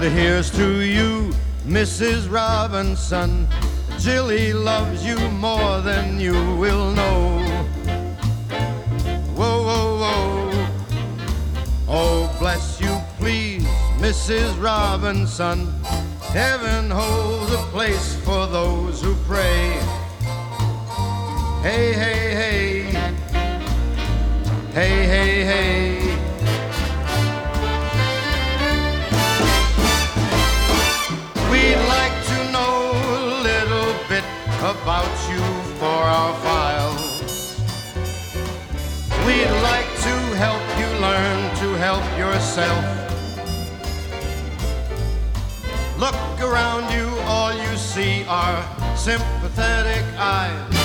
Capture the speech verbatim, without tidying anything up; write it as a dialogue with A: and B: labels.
A: here's to you, Missus Robinson. Jilly loves you more than you will know. Whoa, whoa, whoa. Oh, bless you, please, Missus Robinson. Heaven holds a place for those who pray. Hey, hey, hey. Hey, hey, hey. We'd like to know a little bit about you for our files. We'd like to help you learn to help yourself. Look around you, all you see are sympathetic eyes.